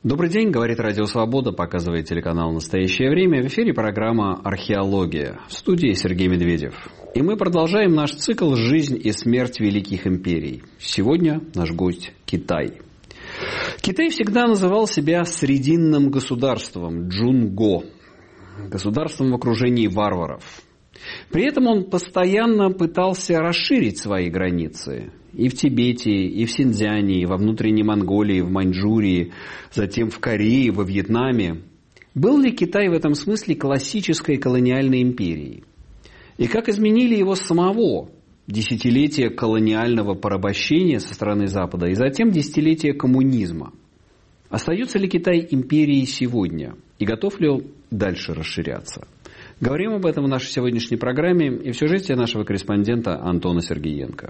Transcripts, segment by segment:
Добрый день, говорит Радио Свобода, показывает телеканал «Настоящее время». В эфире программа «Археология». В студии Сергей Медведев. И мы продолжаем наш цикл «Жизнь и смерть великих империй». Сегодня наш гость – Китай. Китай всегда называл себя срединным государством – Джунго, государством в окружении варваров. При этом он постоянно пытался расширить свои границы и в Тибете, и в Синьцзяне, и во внутренней Монголии, в Маньчжурии, затем в Корее, во Вьетнаме. Был ли Китай в этом смысле классической колониальной империей? И как изменили его самого десятилетия колониального порабощения со стороны Запада и затем десятилетия коммунизма? Остается ли Китай империей сегодня? И готов ли он дальше расширяться? Говорим об этом в нашей сегодняшней программе и в сюжете нашего корреспондента Антона Сергеенко.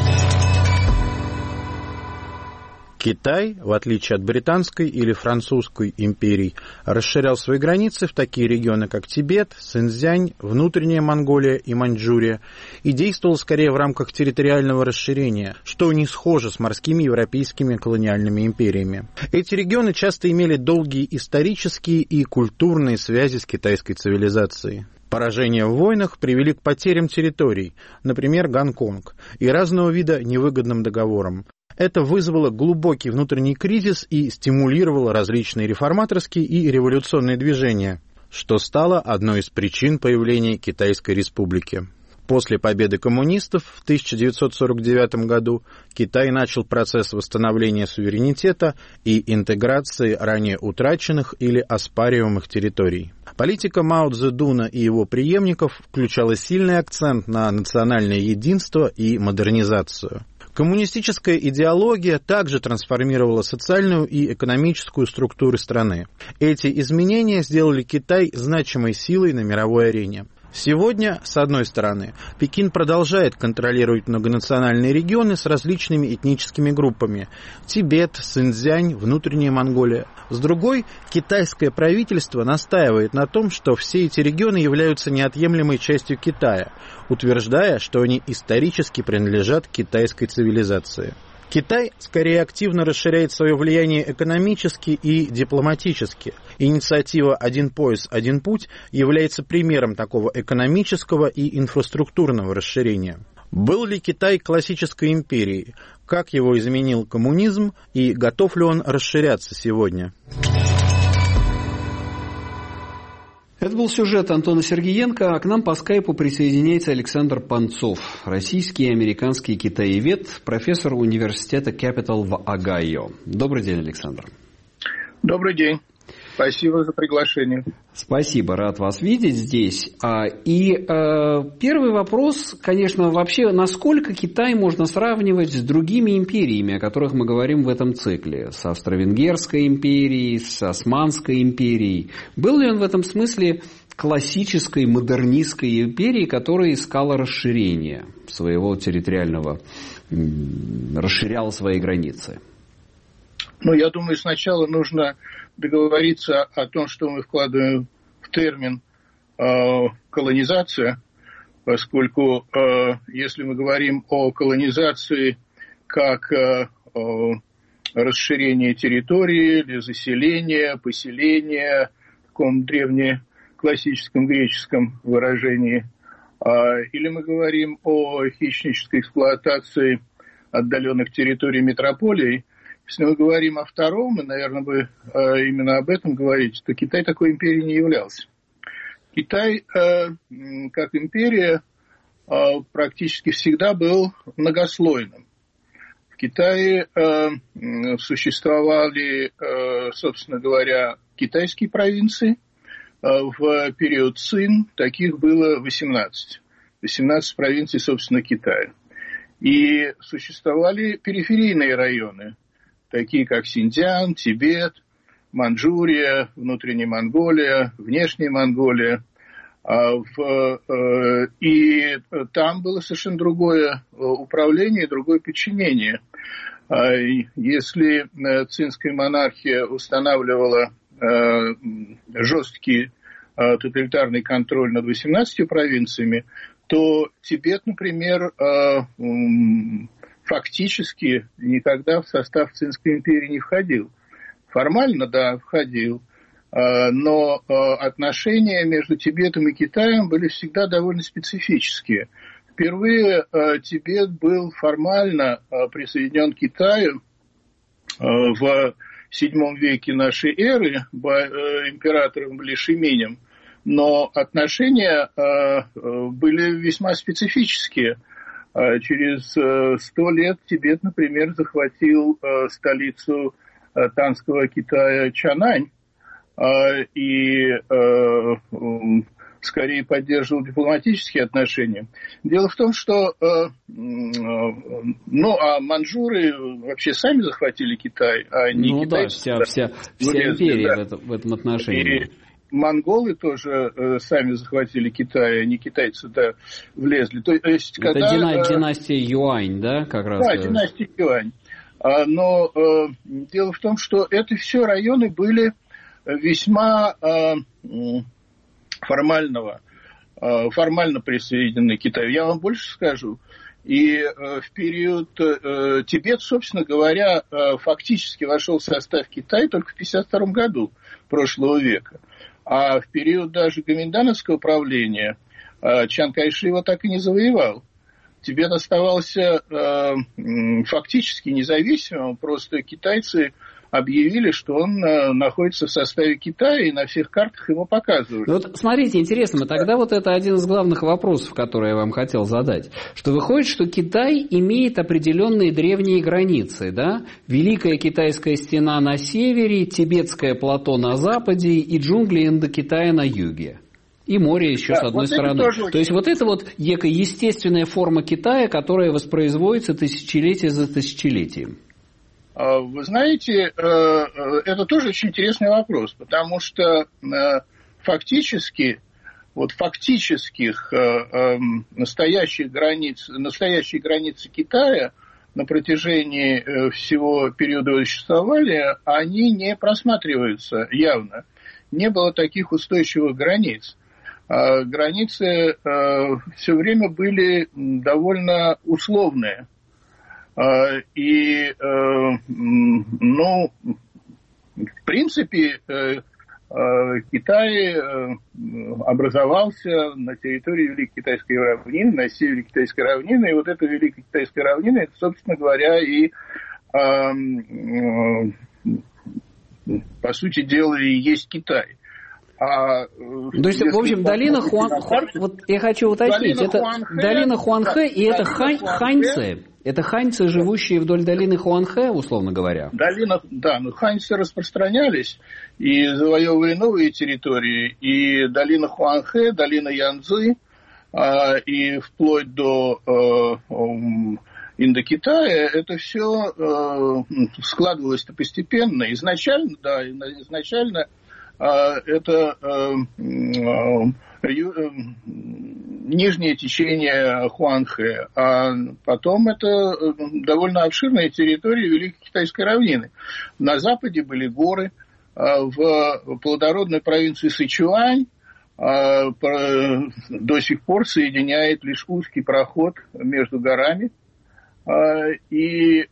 Китай, в отличие от британской или французской империй, расширял свои границы в такие регионы, как Тибет, Синьцзянь, внутренняя Монголия и Маньчжурия, и действовал скорее в рамках территориального расширения, что не схоже с морскими европейскими колониальными империями. Эти регионы часто имели долгие исторические и культурные связи с китайской цивилизацией. Поражения в войнах привели к потерям территорий, например, Гонконг, и разного вида невыгодным договорам. Это вызвало глубокий внутренний кризис и стимулировало различные реформаторские и революционные движения, что стало одной из причин появления Китайской Республики. После победы коммунистов в 1949 году Китай начал процесс восстановления суверенитета и интеграции ранее утраченных или оспариваемых территорий. Политика Мао Цзэдуна и его преемников включала сильный акцент на национальное единство и модернизацию. Коммунистическая идеология также трансформировала социальную и экономическую структуры страны. Эти изменения сделали Китай значимой силой на мировой арене. Сегодня, с одной стороны, Пекин продолжает контролировать многонациональные регионы с различными этническими группами – Тибет, Синьцзянь, внутренняя Монголия. С другой, китайское правительство настаивает на том, что все эти регионы являются неотъемлемой частью Китая, утверждая, что они исторически принадлежат китайской цивилизации. Китай скорее активно расширяет свое влияние экономически и дипломатически. Инициатива «Один пояс, один путь» является примером такого экономического и инфраструктурного расширения. Был ли Китай классической империей? Как его изменил коммунизм? И готов ли он расширяться сегодня? Это был сюжет Антона Сергеенко, а к нам по скайпу присоединяется Александр Панцов, российский и американский китаевед, профессор университета Capital в Огайо. Добрый день, Александр. Добрый день. Спасибо за приглашение. Спасибо, рад вас видеть здесь. Первый вопрос, конечно, вообще, насколько Китай можно сравнивать с другими империями, о которых мы говорим в этом цикле? С Австро-Венгерской империей, с Османской империей. Был ли он в этом смысле классической модернистской империей, которая искала расширение своего территориального, расширяла свои границы? Я думаю, сначала нужно договориться о том, что мы вкладываем в термин колонизация, поскольку если мы говорим о колонизации как расширение территории или заселение, поселение в таком древнеклассическом греческом выражении, или мы говорим о хищнической эксплуатации отдаленных территорий метрополий. Если мы говорим о втором, и, наверное, бы именно об этом говорить, то Китай такой империей не являлся. Китай, как империя, практически всегда был многослойным. В Китае существовали, собственно говоря, китайские провинции. В период Цин таких было 18. 18 провинций, собственно, Китая. И существовали периферийные районы, такие как Синьцзян, Тибет, Маньчжурия, внутренняя Монголия, внешняя Монголия. И там было совершенно другое управление, другое подчинение. Если цинская монархия устанавливала жесткий тоталитарный контроль над 18 провинциями, то Тибет, например, фактически никогда в состав Цинской империи не входил. Формально, да, входил. Но отношения между Тибетом и Китаем были всегда довольно специфические. Впервые Тибет был формально присоединен к Китаю в VII веке нашей эры императором Лишиминем, но отношения были весьма специфические. Через 100 лет Тибет, например, захватил столицу Танского Китая Чанань и скорее поддерживал дипломатические отношения. Дело в том, что маньчжуры вообще сами захватили Китай, а не китайцы. Да, вся империя, да, в этом отношении. И монголы тоже сами захватили Китай, а не китайцы туда влезли. То есть, это династия Юань, да, как раз? Да, династия Юань. Но дело в том, что это все районы были весьма формально присоединены к Китаю. Я вам больше скажу. И в период Тибет, собственно говоря, фактически вошел в состав Китая только в 1952 году прошлого века. А в период даже гоминдановского правления Чан Кайши его так и не завоевал. Тибет оставался фактически независимым, просто китайцы объявили, что он находится в составе Китая, и на всех картах его показывают. Вот смотрите, интересно, тогда вот это один из главных вопросов, который я вам хотел задать. Что выходит, что Китай имеет определенные древние границы, да? Великая Китайская стена на севере, Тибетское плато на западе и джунгли Индокитая на юге. И море еще с одной стороны. То есть вот это вот некая естественная форма Китая, которая воспроизводится тысячелетие за тысячелетием. Вы знаете, это тоже очень интересный вопрос, потому что фактических настоящие границы Китая на протяжении всего периода существования, они не просматриваются явно. Не было таких устойчивых границ. Границы все время были довольно условные. И, в принципе, Китай образовался на территории Великой Китайской равнины, на севере Китайской равнины, и вот эта Великая Китайская равнина, это, собственно говоря, и, по сути дела, и есть Китай. То есть, в общем, долина Хуанхэ, вот я хочу уточнить, это долина Хуанхэ, и это ханьцы. Это ханьцы, живущие вдоль долины Хуанхэ, условно говоря. Ханьцы распространялись и завоевывали новые территории. И долина Хуанхэ, долина Янцзы, и вплоть до Индокитая, это все складывалось-то постепенно. Изначально это нижнее течение Хуанхэ, а потом это довольно обширная территория Великой Китайской равнины. На западе были горы, в плодородной провинции Сычуань до сих пор соединяет лишь узкий проход между горами, и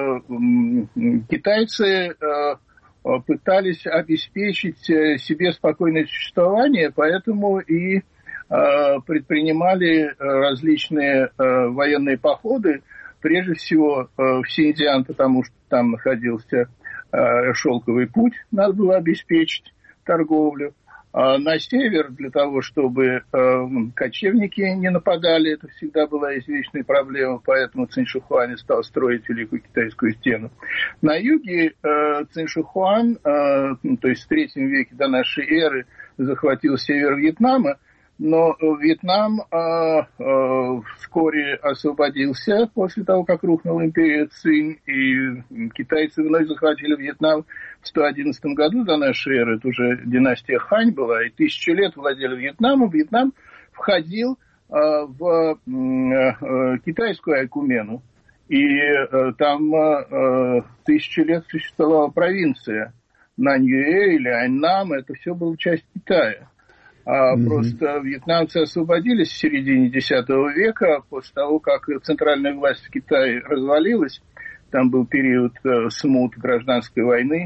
китайцы пытались обеспечить себе спокойное существование, поэтому и предпринимали различные военные походы, прежде всего в Синьцзян, потому что там находился шелковый путь, надо было обеспечить торговлю. А на север, для того, чтобы кочевники не нападали, это всегда была извечная проблема, поэтому Цинь-Шихуань стал строить Великую Китайскую стену. На юге Цинь-Шихуань, то есть в III веке до нашей эры, захватил север Вьетнама, но Вьетнам вскоре освободился после того, как рухнула империя Цинь, и китайцы вновь захватили Вьетнам в 111 году до нашей эры. Это уже династия Хань была, и 1000 лет владели Вьетнамом. Вьетнам входил в китайскую айкумену, и там 1000 лет существовала провинция Наньюэ или Аньнам, это все было часть Китая. Просто вьетнамцы освободились в середине X века, после того, как центральная власть в Китае развалилась. Там был период смут, гражданской войны.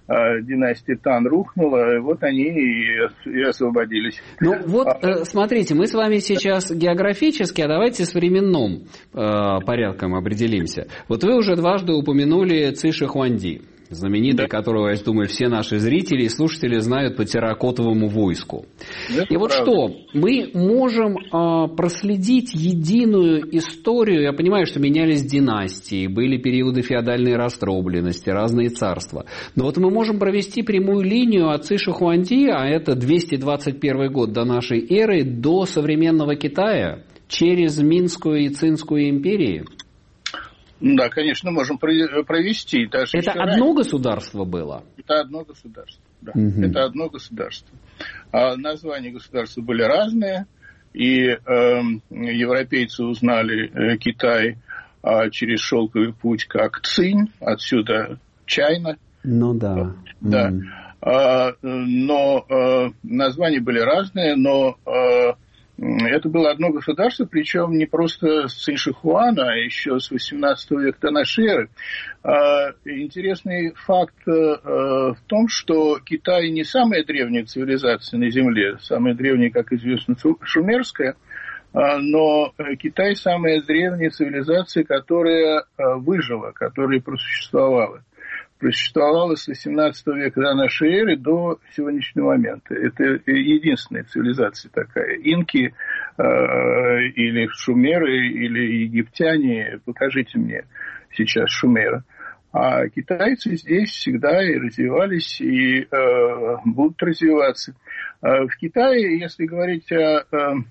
династия Тан рухнула, и вот они и освободились. Ну вот, смотрите, мы с вами сейчас географически, а давайте с временным порядком определимся. Вот вы уже дважды упомянули Ци Шихуанди, знаменитый, которого, я думаю, все наши зрители и слушатели знают по терракотовому войску. И вот правда. Что, мы можем проследить единую историю, я понимаю, что менялись династии, были периоды феодальной раздробленности, разные царства, но вот мы можем провести прямую линию от Ци Шихуанди, а это 221 год до нашей эры, до современного Китая, через Минскую и Цинскую империи. Да, конечно, можем провести. Даже это одно государство было? Это одно государство, да. Это одно государство. Названия государства были разные, и европейцы узнали Китай через шелковый путь как Цинь, отсюда Чайна. Ну да. Да. Но названия были разные, но... Это было одно государство, причем не просто с Цинь Шихуана, а еще с 18 века до нашей эры. Интересный факт в том, что Китай не самая древняя цивилизация на Земле, самая древняя, как известно, шумерская, но Китай самая древняя цивилизация, которая выжила, которая просуществовала с 18 века до нашей эры до сегодняшнего момента. Это единственная цивилизация такая. Инки или шумеры, или египтяне, покажите мне сейчас шумера. А китайцы здесь всегда и развивались, и будут развиваться. В Китае, если говорить о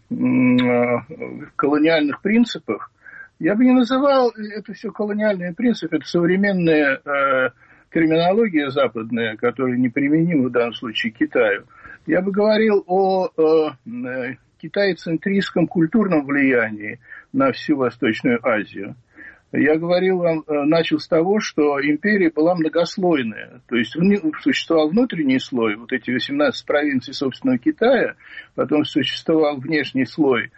колониальных принципах, я бы не называл это все колониальные принципы, это современная терминология западная, которая неприменима в данном случае к Китаю. Я бы говорил о китайцентристском культурном влиянии на всю Восточную Азию. Я говорил вам, начал с того, что империя была многослойная. То есть существовал внутренний слой, вот эти 18 провинций собственного Китая, потом существовал внешний слой,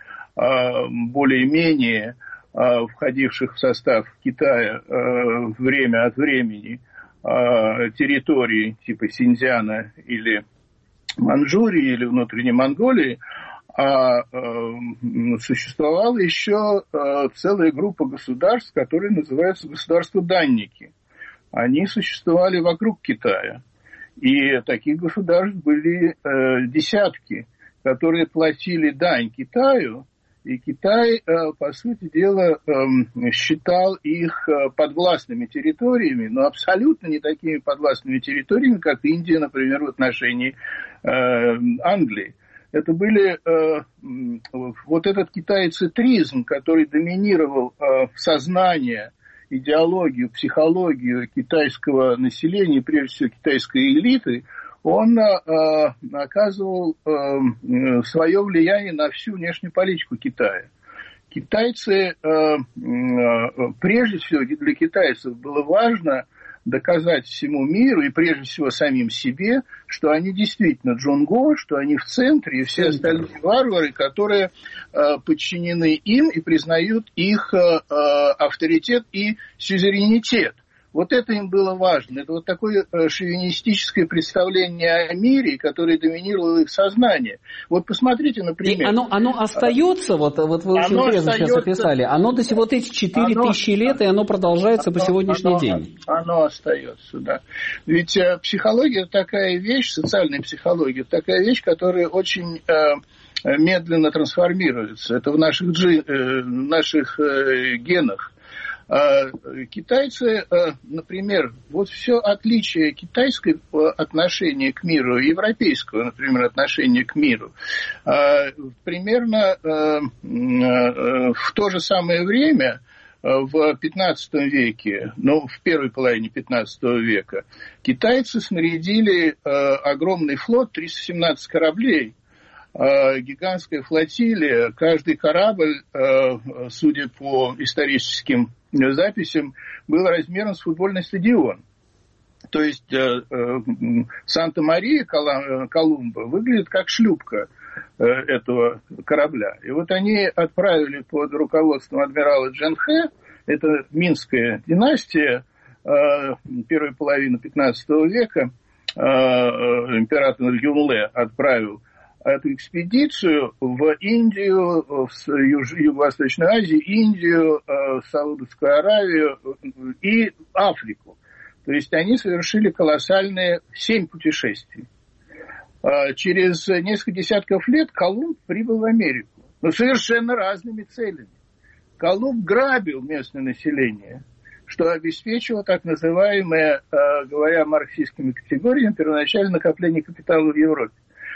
более-менее входивших в состав Китая время от времени, территорий типа Синьцзяна или Манчжурии или внутренней Монголии, а существовала еще целая группа государств, которые называются государства-данники. Они существовали вокруг Китая. И таких государств были десятки, которые платили дань Китаю, и Китай, по сути дела, считал их подвластными территориями, но абсолютно не такими подвластными территориями, как Индия, например, в отношении Англии. Это были вот этот китайцентризм, который доминировал сознание, идеологию, психологию китайского населения, прежде всего китайской элиты, он оказывал свое влияние на всю внешнюю политику Китая. Китайцы, прежде всего для китайцев было важно доказать всему миру и прежде всего самим себе, что они действительно джунго, что они в центре, и все остальные варвары, которые подчинены им и признают их авторитет и сюзеренитет. Вот это им было важно. Это вот такое шовинистическое представление о мире, которое доминировало их сознание. Вот посмотрите, например... И оно остается, вот вы очень интересно сейчас описали, оно до сих вот эти 4000 лет, и оно продолжается по сегодняшний день. Оно остается, да. Ведь психология такая вещь, социальная психология, такая вещь, которая очень... медленно трансформируется. Это в наших генах. Китайцы, например, вот все отличие китайского отношения к миру и европейского, например, отношения к миру, примерно в то же самое время, в 15 веке, в первой половине 15 века, китайцы снарядили огромный флот, 317 кораблей, гигантская флотилия, каждый корабль, судя по историческим записям, был размером с футбольный стадион. То есть Санта-Мария Колумба выглядит как шлюпка этого корабля. И вот они отправили под руководством адмирала Джен Хэ, это Минская династия, первой половины 15 века, император Юнле отправил эту экспедицию в Индию, в Юго-Восточную Азию, Индию, Саудовскую Аравию и Африку. То есть они совершили колоссальные 7 путешествий. Через несколько десятков лет Колумб прибыл в Америку, но совершенно разными целями. Колумб грабил местное население, что обеспечило так называемое, говоря марксистскими категориями, первоначальное накопление капитала в Европе.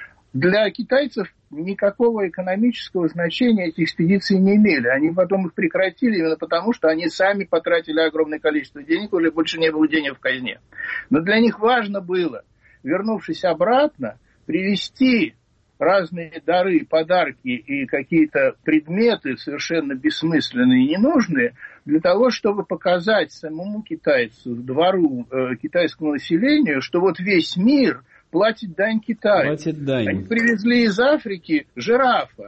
Для китайцев никакого экономического значения эти экспедиции не имели. Они потом их прекратили именно потому, что они сами потратили огромное количество денег, или больше не было денег в казне. Но для них важно было, вернувшись обратно, привезти разные дары, подарки и какие-то предметы совершенно бессмысленные и ненужные, для того, чтобы показать самому китайцу, двору, китайскому населению, что вот весь мир платит дань Китаю. Платит дань. Они привезли из Африки жирафа.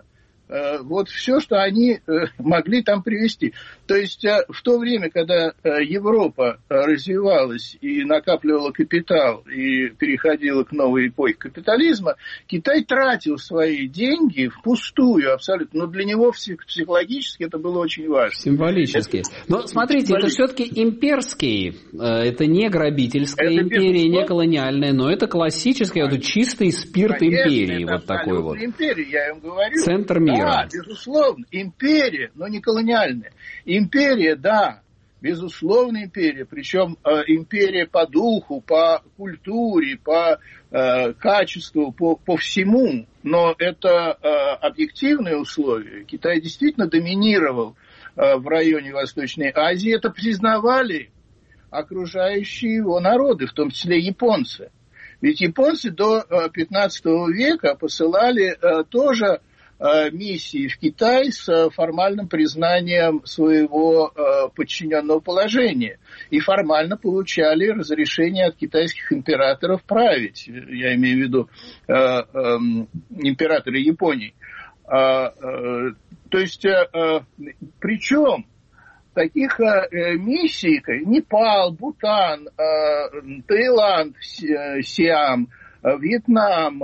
Вот все, что они могли там привезти. То есть в то время, когда Европа развивалась и накапливала капитал и переходила к новой эпохе капитализма, Китай тратил свои деньги впустую абсолютно. Но для него психологически это было очень важно. Символически. Но смотрите, это все-таки имперский, это не грабительская империя, не колониальная, но это классический, вот чистый спирт империи. Это вот такой вот. Империя, я им говорю. Центр мира. Да, безусловно, империя, но не колониальная. Империя, да, безусловно, империя. Причем империя по духу, по культуре, по качеству, по всему. Но это объективные условия. Китай действительно доминировал в районе Восточной Азии. Это признавали окружающие его народы, в том числе японцы. Ведь японцы до 15 века посылали тоже миссии в Китай с формальным признанием своего подчиненного положения. И формально получали разрешение от китайских императоров править. Я имею в виду императора Японии. То есть, причем таких миссий, как Непал, Бутан, Таиланд, Сиам, Вьетнам,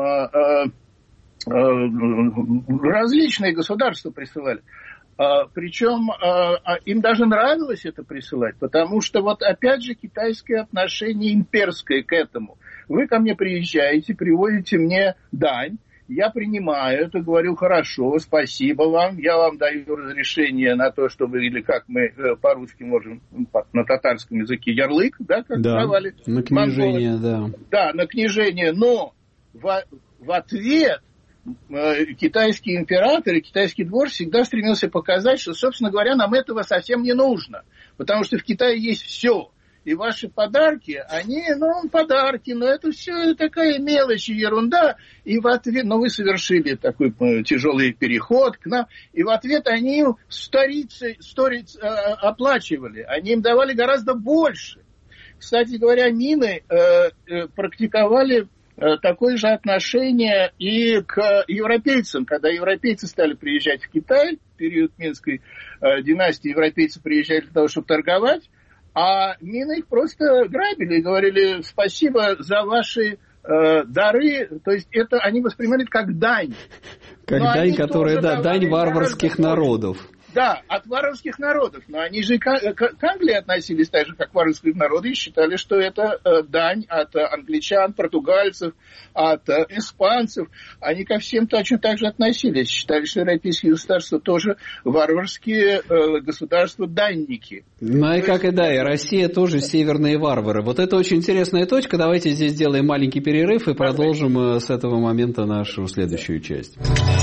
различные государства присылали. Причем им даже нравилось это присылать, потому что вот опять же китайское отношение имперское к этому. Вы ко мне приезжаете, приводите мне дань, я принимаю это, говорю, хорошо, спасибо вам, я вам даю разрешение на то, чтобы, или как мы по-русски можем, на татарском языке, ярлык, да, как давали. На княжение, монголы. Да, на княжение, но в ответ китайский император и китайский двор всегда стремился показать, что, собственно говоря, нам этого совсем не нужно, потому что в Китае есть все. И ваши подарки, они, подарки, но это все такая мелочь и ерунда. И в ответ, вы совершили такой тяжелый переход к нам, и в ответ они им сториц оплачивали, они им давали гораздо больше. Кстати говоря, мины практиковали такое же отношение и к европейцам. Когда европейцы стали приезжать в Китай, в период Минской династии европейцы приезжали для того, чтобы торговать, а мины их просто грабили и говорили спасибо за ваши дары. То есть это они воспринимали как дань. Как дань, которая, дань варварских народов. Да, от варварских народов. Но они же к Англии относились так же, как варварские народы, и считали, что это дань от англичан, португальцев, от испанцев. Они ко всем точно так же относились. Считали, что европейские государства тоже варварские государства-данники. Ну и как и да, и Россия тоже северные варвары. Вот это очень интересная точка. Давайте здесь сделаем маленький перерыв и продолжим с этого момента нашу следующую часть.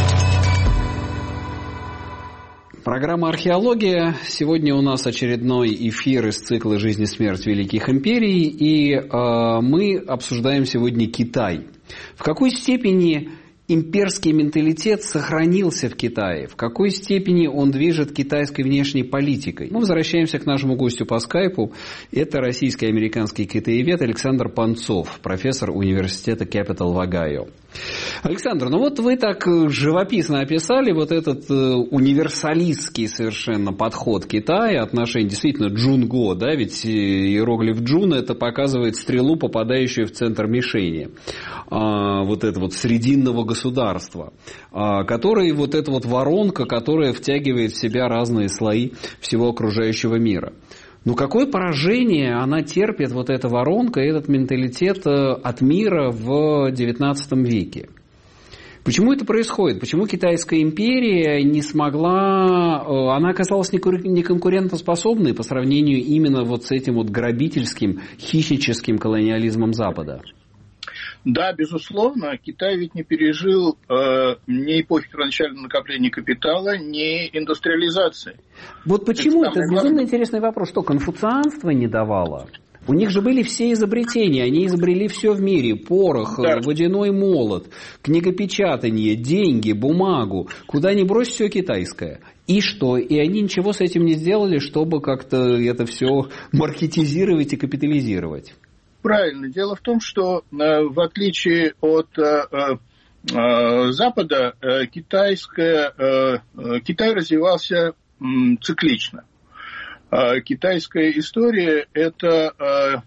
Программа «Археология». Сегодня у нас очередной эфир из цикла «Жизнь и смерть великих империй». И мы обсуждаем сегодня Китай. В какой степени имперский менталитет сохранился в Китае? В какой степени он движет китайской внешней политикой? Мы возвращаемся к нашему гостю по скайпу. Это российско-американский китаевед Александр Панцов, профессор университета Capital в Огайо. Александр, ну вот вы так живописно описали вот этот универсалистский совершенно подход Китая, отношение действительно Джунго, да, ведь иероглиф Джун это показывает стрелу, попадающую в центр мишени, вот это вот срединного государства, который вот эта вот воронка, которая втягивает в себя разные слои всего окружающего мира. Но какое поражение она терпит, вот эта воронка, этот менталитет от мира в XIX веке? Почему это происходит? Почему Китайская империя не смогла, она оказалась неконкурентоспособной по сравнению именно вот с этим вот грабительским, хищническим колониализмом Запада? Да, безусловно, Китай ведь не пережил ни эпохи первоначального накопления капитала, ни индустриализации. Вот почему это безумно интересный вопрос, что конфуцианство не давало? У них же были все изобретения, они изобрели все в мире. Порох, да, водяной молот, книгопечатание, деньги, бумагу. Куда ни брось, все китайское. И что? И они ничего с этим не сделали, чтобы как-то это все маркетизировать и капитализировать. Правильно. Дело в том, что в отличие от Запада, Китай развивался циклично. Китайская история – это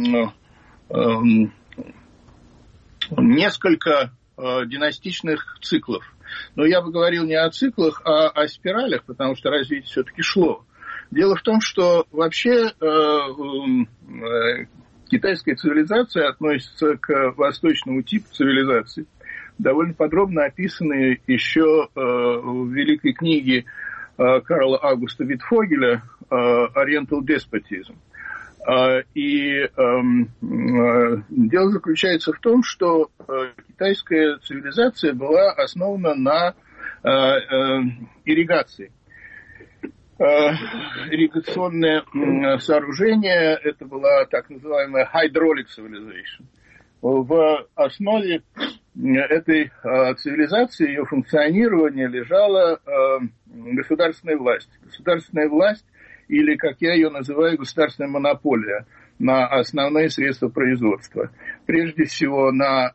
несколько династичных циклов. Но я бы говорил не о циклах, а о спиралях, потому что развитие все-таки шло. Дело в том, что вообще китайская цивилизация относится к восточному типу цивилизации, довольно подробно описанные еще в великой книге Карла Августа Витфогеля «Oriental Despotism». И дело заключается в том, что китайская цивилизация была основана на ирригации. Ирригационное сооружение, это была так называемая hydraulic civilization. В основе этой цивилизации, ее функционирования лежала государственная власть. Государственная власть, или, как я ее называю, государственная монополия на основные средства производства. Прежде всего на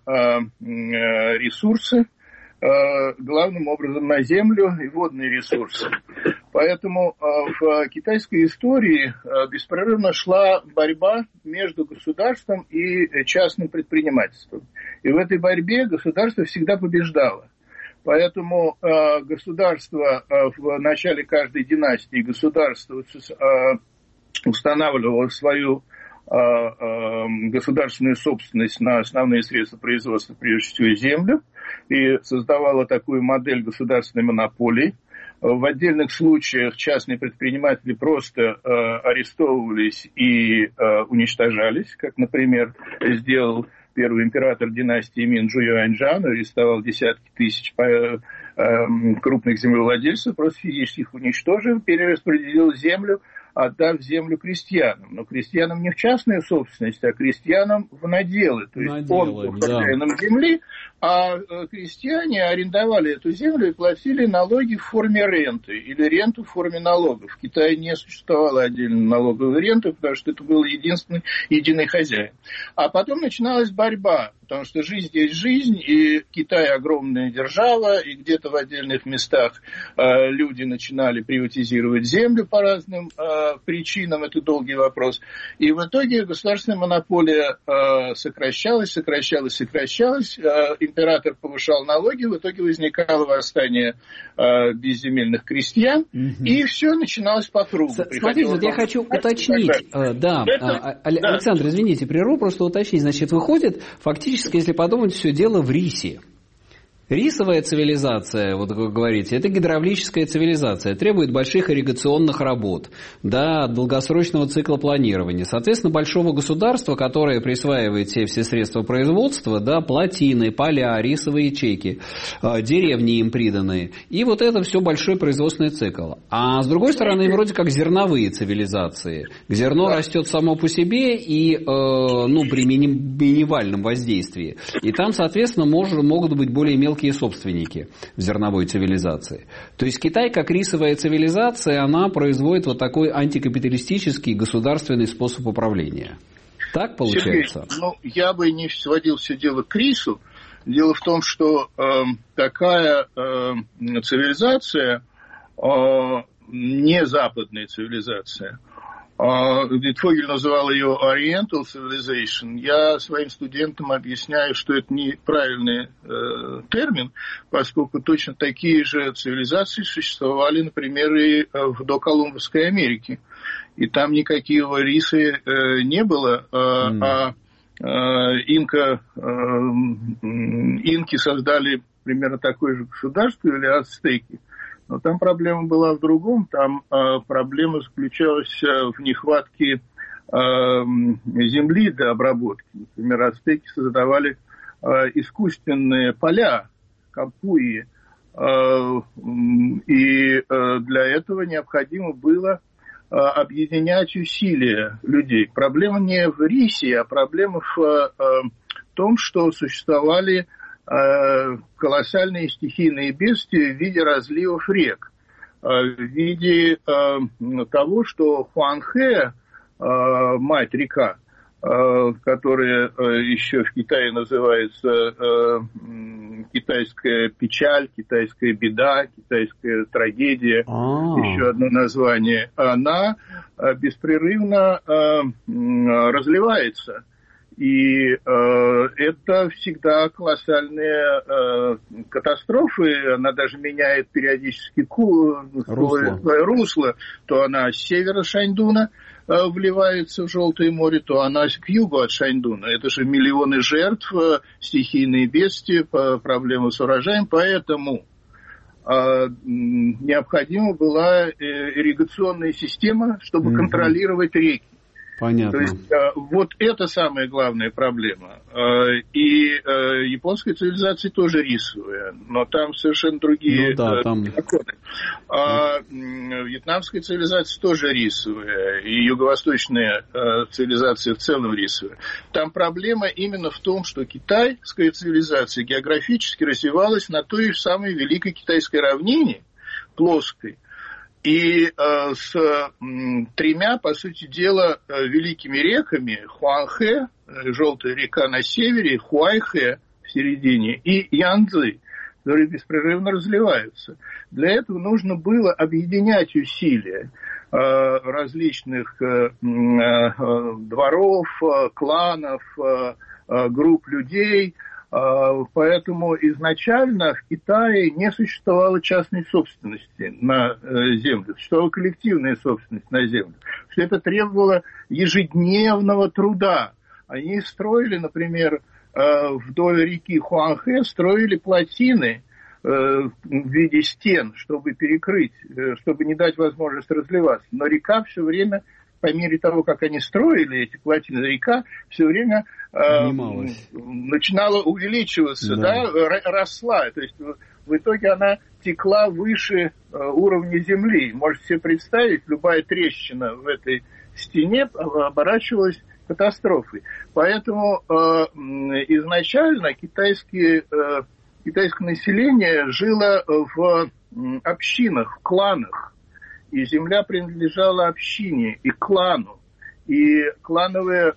ресурсы, главным образом на землю и водные ресурсы. Поэтому в китайской истории беспрерывно шла борьба между государством и частным предпринимательством. И в этой борьбе государство всегда побеждало. Поэтому государство в начале каждой династии, государство устанавливало свою государственную собственность на основные средства производства, прежде всего землю, и создавала такую модель государственной монополии. В отдельных случаях частные предприниматели просто арестовывались и уничтожались, как, например, сделал первый император династии Мин Чжу Юаньчжан, арестовал десятки тысяч крупных землевладельцев, просто физически их уничтожил, перераспределил землю, отдав землю крестьянам. Но крестьянам не в частную собственность, а крестьянам в наделы. То есть он был хозяином земли, а крестьяне арендовали эту землю и платили налоги в форме ренты или ренту в форме налогов. В Китае не существовало отдельной налоговой ренты, потому что это был единый хозяин. А потом начиналась борьба, потому что жизнь есть жизнь, и Китай огромная держава, и где-то в отдельных местах люди начинали приватизировать землю по разным причинам, это долгий вопрос. И в итоге государственная монополия сокращалась. Император повышал налоги, в итоге возникало восстание безземельных крестьян, и все начиналось по кругу. Смотрите, вот я хочу уточнить. Александр, извините, прерву, просто уточнить. Значит, выходит, фактически, если подумать, все дело в рисе. Рисовая цивилизация, вот как вы говорите, это гидравлическая цивилизация, требует больших ирригационных работ, да, долгосрочного цикла планирования, соответственно, большого государства, которое присваивает себе все средства производства, да, плотины, поля, рисовые ячейки, деревни им приданные, и вот это все большой производственный цикл. А с другой стороны, вроде как зерновые цивилизации. Зерно растет само по себе и при минимальном воздействии. И там, соответственно, могут быть более мелкие собственники в зерновой цивилизации. То есть Китай, как рисовая цивилизация, она производит вот такой антикапиталистический государственный способ управления. Так получается? Сергей, я бы не сводил все дело к рису. Дело в том, что такая цивилизация, не западная цивилизация, Фогель называл ее Oriental Civilization. Я своим студентам объясняю, что это неправильный термин, поскольку точно такие же цивилизации существовали, например, и в доколумбовской Америке. И там никакого риса не было, инки создали примерно такое же государство, или ацтеки. Но там проблема была в другом. Там проблема заключалась в нехватке земли для обработки. Например, ацтеки создавали искусственные поля, капуи. И для этого необходимо было объединять усилия людей. Проблема не в рисе, а проблема в том, что существовали колоссальные стихийные бедствия в виде разливов рек, в виде того, что Хуанхэ, мать-река, которая еще в Китае называется китайская печаль, китайская беда, китайская трагедия, еще одно название, она беспрерывно разливается. И это всегда колоссальные катастрофы. Она даже меняет периодически свое русло. То она с севера Шаньдуна вливается в Желтое море, то она к югу от Шаньдуна. Это же миллионы жертв, стихийные бедствия, проблемы с урожаем. Поэтому необходима была ирригационная система, чтобы контролировать реки. Понятно. То есть вот это самая главная проблема. И японская цивилизация тоже рисовая, но там совершенно другие законы. Вьетнамская цивилизация тоже рисовая, и юго-восточная цивилизация в целом рисовая. Там проблема именно в том, что китайская цивилизация географически развивалась на той же самой Великой Китайской равнине, плоской, и с тремя, по сути дела, великими реками: Хуанхэ, желтая река на севере, Хуайхэ в середине, и Янцзы, которые беспрерывно разливаются. Для этого нужно было объединять усилия различных дворов, кланов, групп людей. Поэтому изначально в Китае не существовало частной собственности на землю, существовала коллективная собственность на землю. Все это требовало ежедневного труда. Они строили, например, вдоль реки Хуанхэ, строили плотины в виде стен, чтобы перекрыть, чтобы не дать возможность разливаться. Но река все время, по мере того, как они строили эти плотины, река все время начинала увеличиваться, росла. То есть в итоге она текла выше уровня земли. Можете себе представить, любая трещина в этой стене оборачивалась катастрофой. Поэтому изначально китайское население жило в общинах, в кланах. И земля принадлежала общине и клану. И клановое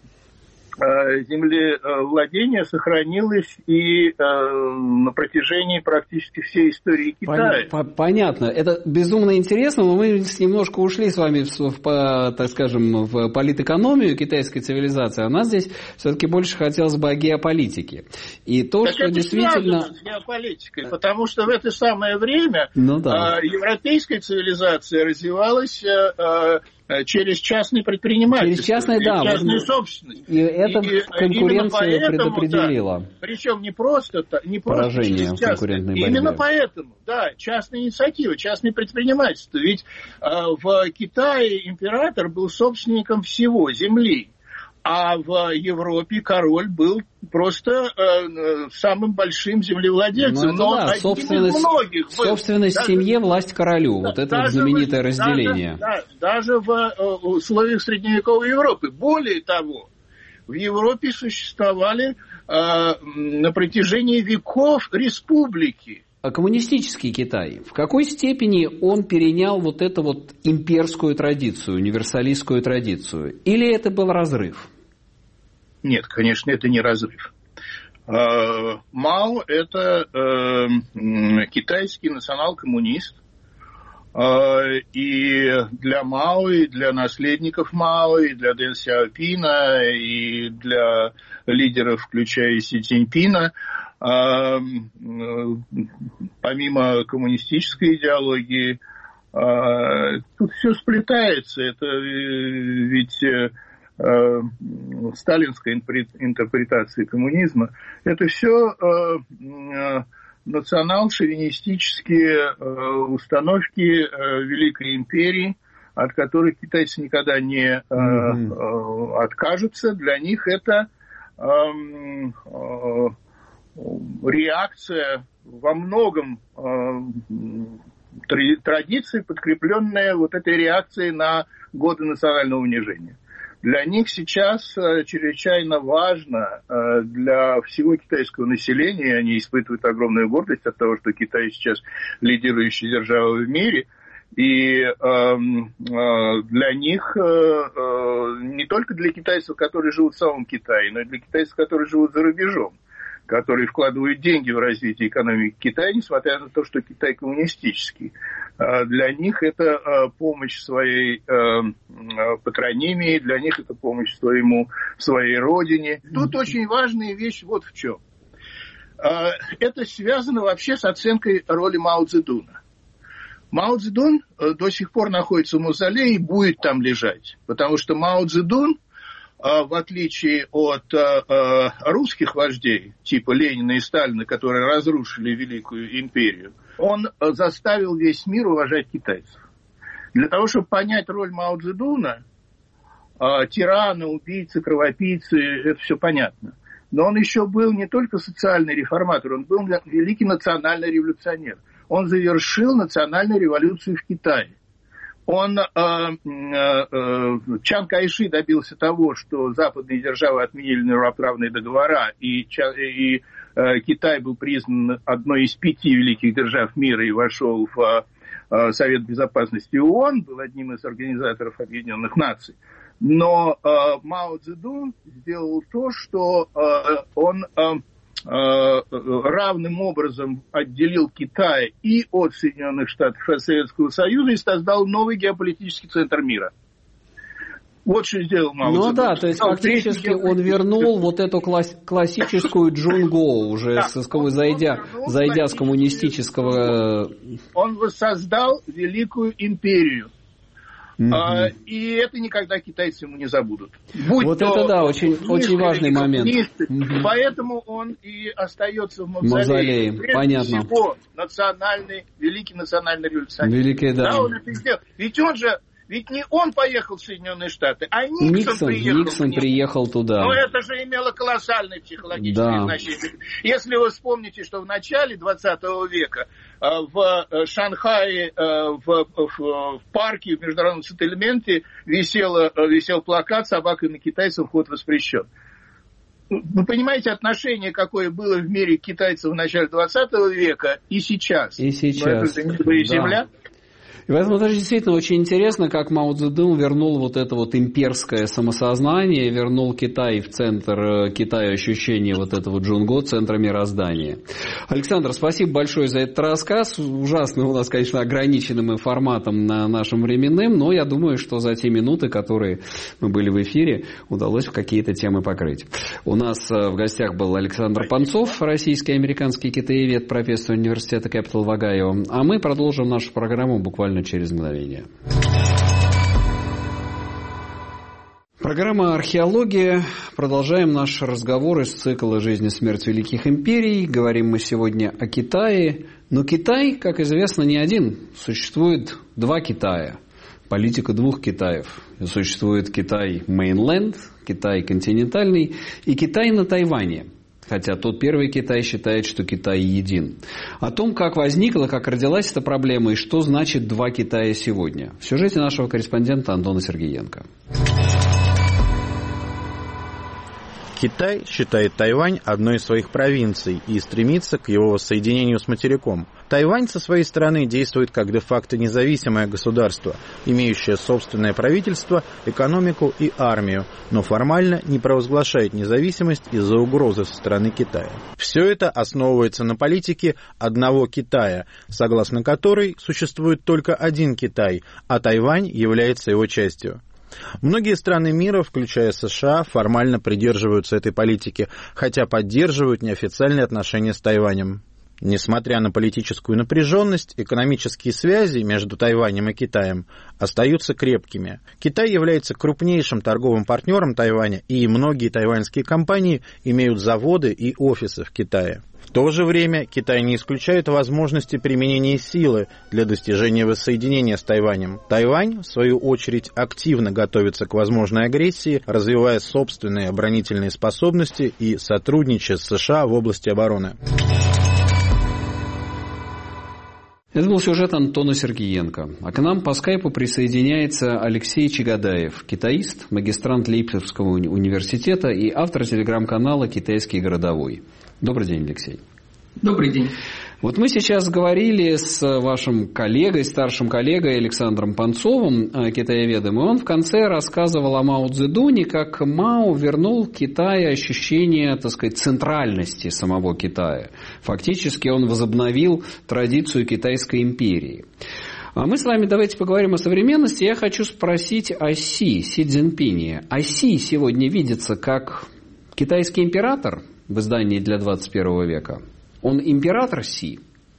землевладение сохранилось и на протяжении практически всей истории Китая. Понятно. Это безумно интересно, но мы немножко ушли с вами так скажем, в политэкономию китайской цивилизации, а нас здесь все-таки больше хотелось бы о геополитике. И то, так что это действительно... с геополитикой, потому что в это самое время европейская цивилизация развивалась через частное предпринимательство, частную собственность. И это конкуренцию предопределило. Да, причем не просто поражение в конкурентной борьбе. Именно поэтому, частная инициатива, частное предпринимательство. Ведь в Китае император был собственником всего земли, а в Европе король был просто самым большим землевладельцем. Собственность семье, власть королю. Вот это вот знаменитое разделение. Даже в условиях средневековой Европы. Более того, в Европе существовали на протяжении веков республики. А коммунистический Китай, в какой степени он перенял вот эту вот имперскую традицию, универсалистскую традицию? Или это был разрыв? Нет, конечно, это не разрыв. Мао – это китайский национал-коммунист. И для Мао, и для наследников Мао, и для Дэн Сяопина, и для лидеров, включая Си Цзиньпина, помимо коммунистической идеологии, тут все сплетается. Это ведь сталинская интерпретация коммунизма. Это все национал-шовинистические установки Великой империи, от которых китайцы никогда не откажутся. Для них это реакция во многом традиции, подкрепленная вот этой реакцией на годы национального унижения. Для них сейчас чрезвычайно важно, для всего китайского населения, они испытывают огромную гордость от того, что Китай сейчас лидирующая держава в мире, и для них, не только для китайцев, которые живут в самом Китае, но и для китайцев, которые живут за рубежом, которые вкладывают деньги в развитие экономики Китая, несмотря на то, что Китай коммунистический. Для них это помощь своей патронимии, для них это помощь своей родине. Тут очень важная вещь вот в чем. Это связано вообще с оценкой роли Мао Цзэдуна. Мао Цзэдун до сих пор находится в мавзолее и будет там лежать, потому что Мао Цзэдун, в отличие от русских вождей, типа Ленина и Сталина, которые разрушили Великую империю, он заставил весь мир уважать китайцев. Для того, чтобы понять роль Мао Цзэдуна, тирана, убийцы, кровопийцы, это все понятно. Но он еще был не только социальный реформатор, он был великий национальный революционер. Он завершил национальную революцию в Китае. Чан Кайши добился того, что западные державы отменили равноправные договора, и Китай был признан одной из 5 великих держав мира и вошел в Совет Безопасности ООН, был одним из организаторов Объединенных Наций. Но Мао Цзэдун сделал то, что он равным образом отделил Китай и от Соединенных Штатов и от Советского Союза и создал новый геополитический центр мира. Вот что сделал Мао Цзэдун. Ну да, то есть фактически он вернул вот эту классическую Джунгоу, уже зайдя с коммунистического... Он воссоздал Великую империю. И это никогда китайцы ему не забудут. Вот это да, очень важный момент. Поэтому он и остается в мавзолее. Понятно. Всего великий национальный революционер. Великий, да. Да, он это сделал. Ведь не он поехал в Соединенные Штаты, а Никсон приехал туда. Но это же имело колоссальное психологическое значение. Если вы вспомните, что в начале 20 века в Шанхае, в парке, в международном сеттельменте висел плакат «Собака на китайцев, вход воспрещен». Вы понимаете отношение, какое было в мире китайцев в начале 20 века и сейчас? И сейчас. Но это небо и земля. И поэтому даже действительно очень интересно, как Мао Цзэдун вернул вот это вот имперское самосознание, вернул Китай в центр Китая, ощущение вот этого Джунго, центра мироздания. Александр, спасибо большое за этот рассказ. Ужасно у нас, конечно, ограниченным форматом нашим временным, но я думаю, что за те минуты, которые мы были в эфире, удалось какие-то темы покрыть. У нас в гостях был Александр Панцов, российский и американский китаевед, профессор университета Capital в Огайо. А мы продолжим нашу программу буквально через мгновение. Программа «Археология». Продолжаем наш разговор из цикла «Жизнь и смерть великих империй». Говорим мы сегодня о Китае. Но Китай, как известно, не один. Существует 2 Китая. Политика 2 Китаев. Существует Китай Мейнленд, Китай континентальный и Китай на Тайване. Хотя тот первый Китай считает, что Китай един. О том, как возникла, как родилась эта проблема и что значит 2 Китая сегодня. В сюжете нашего корреспондента Антона Сергеенко. Китай считает Тайвань одной из своих провинций и стремится к его воссоединению с материком. Тайвань со своей стороны действует как де-факто независимое государство, имеющее собственное правительство, экономику и армию, но формально не провозглашает независимость из-за угрозы со стороны Китая. Все это основывается на политике одного Китая, согласно которой существует только один Китай, а Тайвань является его частью. Многие страны мира, включая США, формально придерживаются этой политики, хотя поддерживают неофициальные отношения с Тайванем. Несмотря на политическую напряженность, экономические связи между Тайванем и Китаем остаются крепкими. Китай является крупнейшим торговым партнером Тайваня, и многие тайваньские компании имеют заводы и офисы в Китае. В то же время Китай не исключает возможности применения силы для достижения воссоединения с Тайванем. Тайвань, в свою очередь, активно готовится к возможной агрессии, развивая собственные оборонительные способности и сотрудничая с США в области обороны. Это был сюжет Антона Сергеенко. А к нам по скайпу присоединяется Алексей Чагадаев, китаист, магистрант Лейпцигского университета и автор телеграм-канала «Китайский городовой». Добрый день, Алексей. Добрый день. Вот мы сейчас говорили с вашим коллегой, старшим коллегой Александром Панцовым, китаеведом, и он в конце рассказывал о Мао Цзэдуне, как Мао вернул Китаю ощущение, так сказать, центральности самого Китая. Фактически он возобновил традицию Китайской империи. А мы с вами давайте поговорим о современности. Я хочу спросить о Си Цзиньпине. А Си сегодня видится как китайский император в издании для 21 века? Он император Си?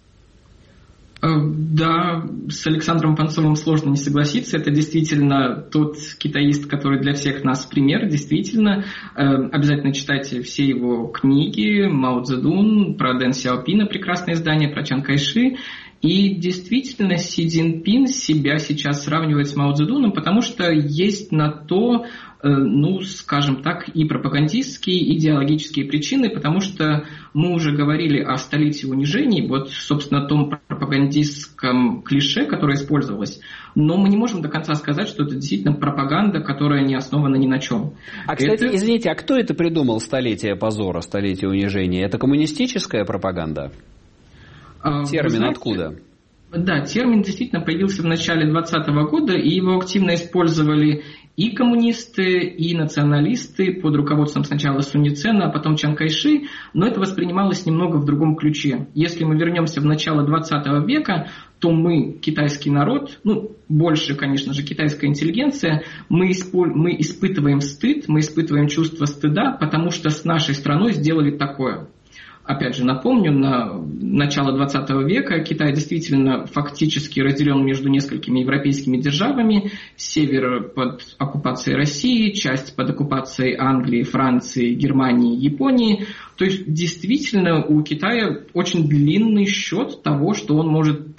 Да, с Александром Панцовым сложно не согласиться. Это действительно тот китаист, который для всех нас пример. Действительно, обязательно читайте все его книги. Мао Цзэдун, про Дэн Сяопина прекрасное издание, про Чан Кайши. И действительно, Си Цзиньпин себя сейчас сравнивает с Мао Цзэдуном, потому что есть на то, скажем так, и пропагандистские, и идеологические причины, потому что мы уже говорили о столетии унижений, вот, собственно, том пропагандистском клише, которое использовалось, но мы не можем до конца сказать, что это действительно пропаганда, которая не основана ни на чем. Кстати, извините, а кто это придумал столетие позора, столетие унижений? Это коммунистическая пропаганда? Термин откуда? Да, термин действительно появился в начале 2020 года, и его активно использовали и коммунисты, и националисты под руководством сначала Сунь Яцена, а потом Чан Кайши, но это воспринималось немного в другом ключе. Если мы вернемся в начало 20 века, то мы, китайский народ, больше, конечно же, китайская интеллигенция, мы испытываем стыд, мы испытываем чувство стыда, потому что с нашей страной сделали такое. Опять же, напомню, на начало 20 века Китай действительно фактически разделен между несколькими европейскими державами. Север под оккупацией России, часть под оккупацией Англии, Франции, Германии, Японии. То есть, действительно, у Китая очень длинный счет того, что он может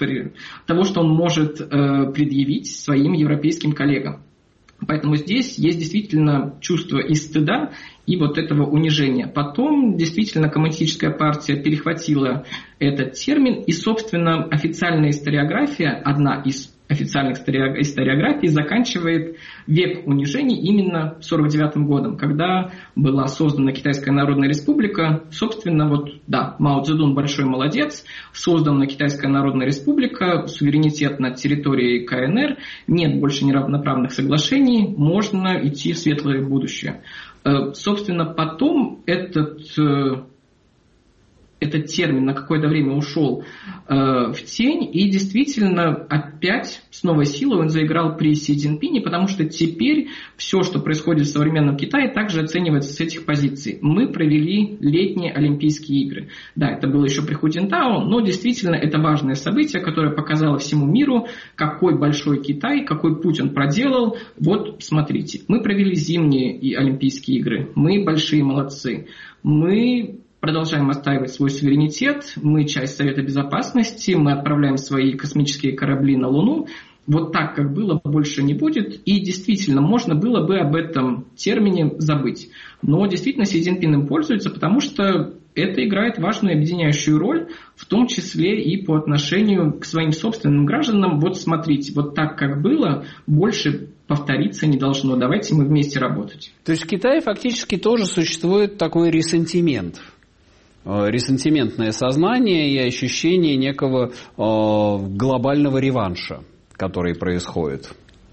предъявить своим европейским коллегам. Поэтому здесь есть действительно чувство и стыда, и вот этого унижения. Потом действительно коммунистическая партия перехватила этот термин, и, собственно, официальная историография, одна из официальных историографий, заканчивает век унижений именно 1949 годом, когда была создана Китайская Народная Республика. Собственно, Мао Цзэдун большой молодец, создана Китайская Народная Республика, суверенитет над территорией КНР, нет больше неравноправных соглашений, можно идти в светлое будущее. Собственно, потом этот термин на какое-то время ушел в тень, и действительно опять с новой силой он заиграл при Си Цзиньпине, потому что теперь все, что происходит в современном Китае, также оценивается с этих позиций. Мы провели летние Олимпийские игры. Да, это было еще при Ху Цзиньтао, но действительно это важное событие, которое показало всему миру, какой большой Китай, какой путь он проделал. Вот, смотрите, мы провели зимние Олимпийские игры, мы большие молодцы, мы продолжаем отстаивать свой суверенитет, мы часть Совета Безопасности, мы отправляем свои космические корабли на Луну. Вот так, как было, больше не будет. И действительно, можно было бы об этом термине забыть. Но действительно Си Цзиньпин им пользуется, потому что это играет важную объединяющую роль, в том числе и по отношению к своим собственным гражданам. Вот смотрите, вот так, как было, больше повториться не должно. Давайте мы вместе работать. То есть в Китае фактически тоже существует такой ресентимент. Ресентиментное сознание и ощущение некого глобального реванша, который происходит.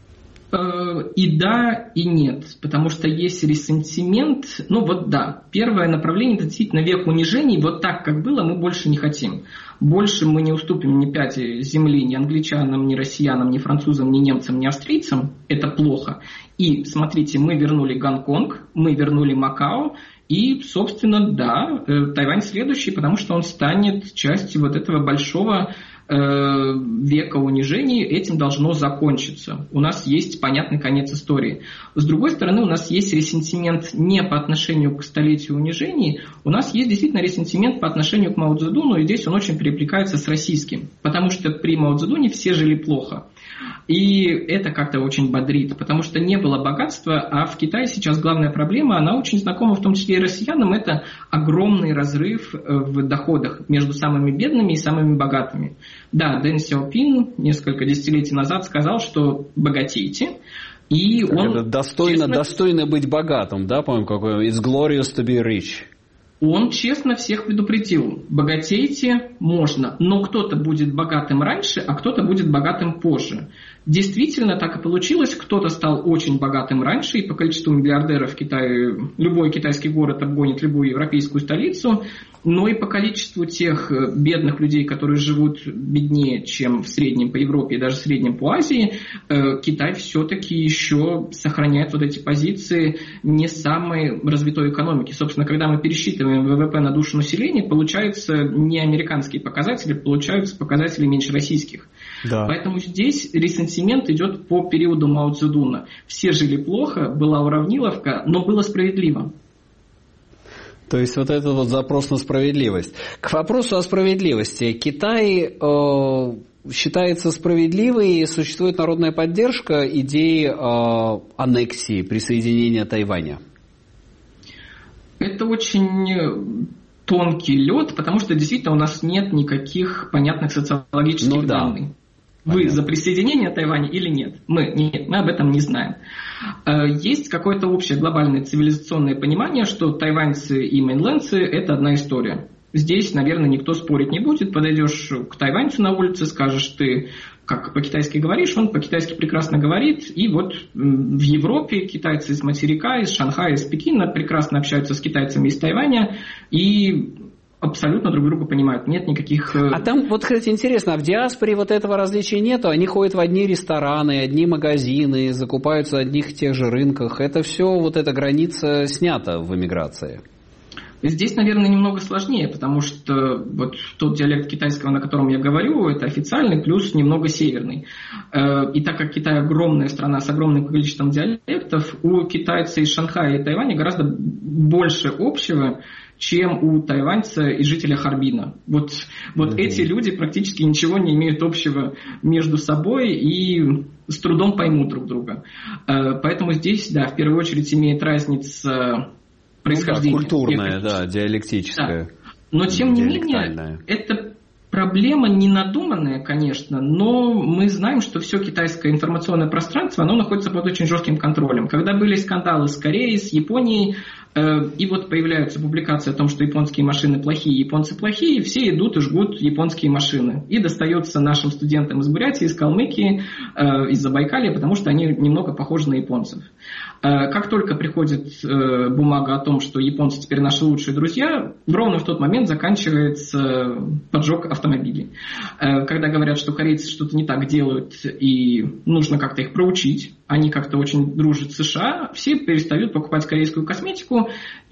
И да, и нет, потому что есть ресентимент, первое направление – это действительно век унижений, вот так, как было, мы больше не хотим. Больше мы не уступим ни пяти земли ни англичанам, ни россиянам, ни французам, ни немцам, ни австрийцам, это плохо. И, смотрите, мы вернули Гонконг, мы вернули Макао, и, собственно, да, Тайвань следующий, потому что он станет частью вот этого большого века унижений, этим должно закончиться. У нас есть понятный конец истории. С другой стороны, у нас есть ресентимент не по отношению к столетию унижений, у нас есть действительно ресентимент по отношению к Мао Цзэдуну, и здесь он очень перекликается с российским, потому что при Мао Цзэдуне все жили плохо. И это как-то очень бодрит, потому что не было богатства, а в Китае сейчас главная проблема, она очень знакома в том числе и россиянам, это огромный разрыв в доходах между самыми бедными и самыми богатыми. Да, Дэн Сяопин несколько десятилетий назад сказал, что богатейте, и он... Это достойно быть богатым, да, по-моему, какой «It's glorious to be rich». Он честно всех предупредил, богатейте можно, но кто-то будет богатым раньше, а кто-то будет богатым позже. Действительно так и получилось, кто-то стал очень богатым раньше, и по количеству миллиардеров в Китае любой китайский город обгонит любую европейскую столицу, но и по количеству тех бедных людей, которые живут беднее, чем в среднем по Европе и даже в среднем по Азии, Китай все-таки еще сохраняет вот эти позиции не самой развитой экономики. Собственно, когда мы пересчитываем ВВП на душу населения, получаются не американские показатели, получаются показатели меньше российских. Да. Поэтому здесь ресентимент идет по периоду Мао Цзэдуна. Все жили плохо, была уравниловка, но было справедливо. То есть вот этот вот запрос на справедливость. К вопросу о справедливости. Китай считается справедливой, и существует народная поддержка идеи аннексии, присоединения Тайваня. Это очень тонкий лед, потому что действительно у нас нет никаких понятных социологических данных. Вы за присоединение Тайваня или нет? Мы об этом не знаем. Есть какое-то общее глобальное цивилизационное понимание, что тайваньцы и мейнлендцы – это одна история. Здесь, наверное, никто спорить не будет. Подойдешь к тайваньцу на улице, скажешь, ты как по-китайски говоришь, он по-китайски прекрасно говорит. И вот в Европе китайцы из материка, из Шанхая, из Пекина прекрасно общаются с китайцами из Тайваня и абсолютно друг друга понимают. Нет никаких... А там, вот, кстати, интересно, а в диаспоре вот этого различия нету? Они ходят в одни рестораны, одни магазины, закупаются в одних и тех же рынках. Это все, вот эта граница снята в эмиграции. Здесь, наверное, немного сложнее, потому что вот тот диалект китайского, на котором я говорю, это официальный, плюс немного северный. И так как Китай огромная страна с огромным количеством диалектов, у китайца из Шанхая и Тайваня гораздо больше общего, чем у тайваньца и жителя Харбина. Вот эти люди практически ничего не имеют общего между собой и с трудом поймут друг друга. Поэтому здесь, да, в первую очередь имеет разница происхождения. Культурная, да, диалектическая. Да. Но тем не менее, это проблема не надуманная, конечно, но мы знаем, что все китайское информационное пространство, оно находится под очень жестким контролем. Когда были скандалы с Кореей, с Японией, и вот появляются публикации о том, что японские машины плохие, японцы плохие, все идут и жгут японские машины. И достается нашим студентам из Бурятии, из Калмыкии, из Забайкалья, потому что они немного похожи на японцев. Как только приходит бумага о том, что японцы теперь наши лучшие друзья, ровно в тот момент заканчивается поджог автомобилей. Когда говорят, что корейцы что-то не так делают и нужно как-то их проучить, они как-то очень дружат с США, все перестают покупать корейскую косметику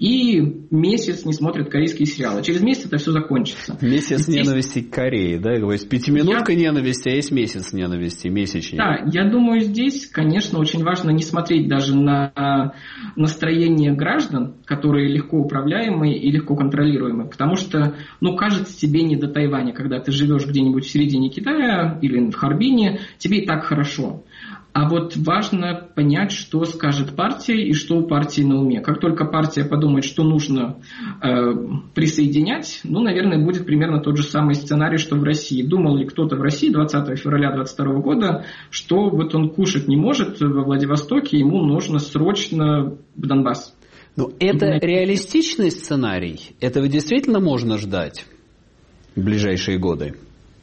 и месяц не смотрят корейские сериалы. Через месяц это все закончится. Месяц ненависти к Корее, да? То есть пятиминутка ненависти, а есть месяц ненависти, месячный. Да, я думаю, здесь, конечно, очень важно не смотреть даже на настроение граждан, которые легко управляемые и легко контролируемые, потому что, кажется тебе не до Тайваня, когда ты живешь где-нибудь в середине Китая или в Харбине, тебе и так хорошо. А вот важно понять, что скажет партия и что у партии на уме. Как только партия подумает, что нужно присоединять, наверное, будет примерно тот же самый сценарий, что в России. Думал ли кто-то в России 20 февраля 2022 года, что вот он кушать не может во Владивостоке, ему нужно срочно в Донбасс. Это реалистичный сценарий? Этого действительно можно ждать в ближайшие годы?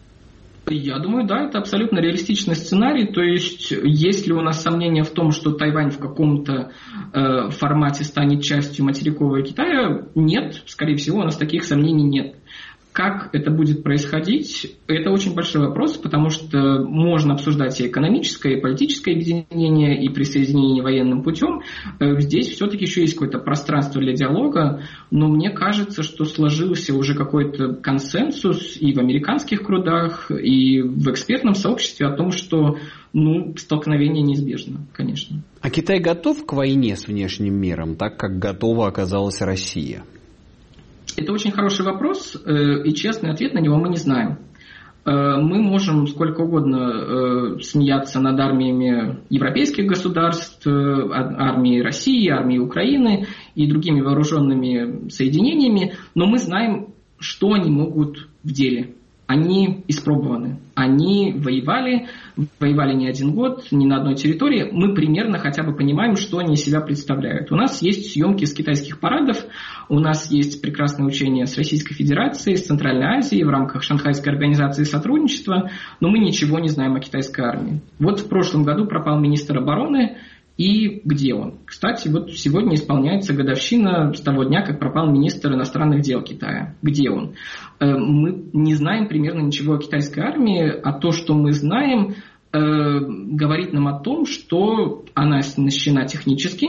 Я думаю, да, это абсолютно реалистичный сценарий. То есть, есть ли у нас сомнения в том, что Тайвань в каком-то формате станет частью материкового Китая? Нет, скорее всего, у нас таких сомнений нет. Как это будет происходить, это очень большой вопрос, потому что можно обсуждать и экономическое, и политическое объединение, и присоединение военным путем. Здесь все-таки еще есть какое-то пространство для диалога, но мне кажется, что сложился уже какой-то консенсус и в американских кругах, и в экспертном сообществе о том, что столкновение неизбежно, конечно. А Китай готов к войне с внешним миром, так как готова оказалась Россия? Это очень хороший вопрос, и честный ответ на него мы не знаем. Мы можем сколько угодно смеяться над армиями европейских государств, армией России, армией Украины и другими вооруженными соединениями, но мы знаем, что они могут в деле. Они испробованы. Они воевали не один год, не на одной территории. Мы примерно хотя бы понимаем, что они из себя представляют. У нас есть съемки с китайских парадов, у нас есть прекрасные учения с Российской Федерацией, с Центральной Азией в рамках Шанхайской организации сотрудничества, но мы ничего не знаем о китайской армии. Вот в прошлом году пропал министр обороны, и где он? Кстати, вот сегодня исполняется годовщина с того дня, как пропал министр иностранных дел Китая. Где он? Мы не знаем примерно ничего о китайской армии, а то, что мы знаем, говорит нам о том, что она оснащена технически,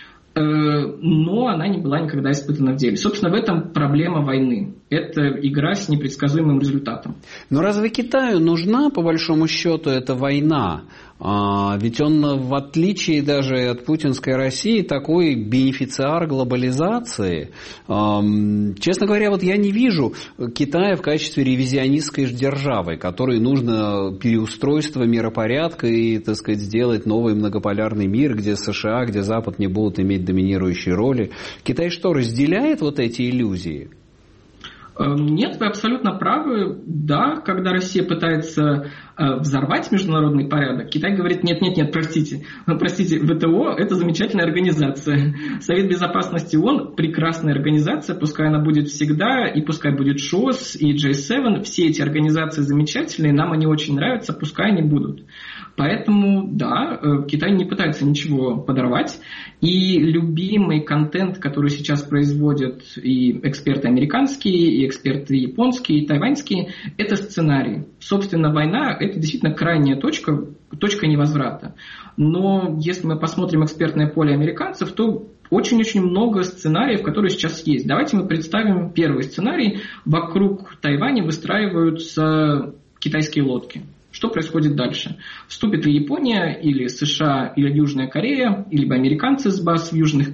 но она не была никогда испытана в деле. Собственно, в этом проблема войны. Это игра с непредсказуемым результатом. Но разве Китаю нужна, по большому счету, эта война? Ведь он, в отличие даже от путинской России, такой бенефициар глобализации. Честно говоря, вот я не вижу Китая в качестве ревизионистской державы, которой нужно переустройство миропорядка и, так сказать, сделать новый многополярный мир, где США, где Запад не будут иметь доминирующей роли. Китай что, разделяет вот эти иллюзии? Нет, вы абсолютно правы. Да, когда Россия пытается взорвать международный порядок, Китай говорит, нет, простите, ВТО – это замечательная организация. Совет Безопасности ООН – прекрасная организация, пускай она будет всегда, и пускай будет ШОС, и J7, все эти организации замечательные, нам они очень нравятся, пускай они будут. Поэтому, да, Китай не пытается ничего подорвать, и любимый контент, который сейчас производят и эксперты американские, и эксперты японские, и тайваньские, это сценарий. Собственно, война – это действительно крайняя точка невозврата. Но если мы посмотрим экспертное поле американцев, то очень-очень много сценариев, которые сейчас есть. Давайте мы представим первый сценарий. Вокруг Тайваня выстраиваются китайские лодки. Что происходит дальше? Вступит ли Япония, или США, или Южная Корея, либо американцы с баз в Южной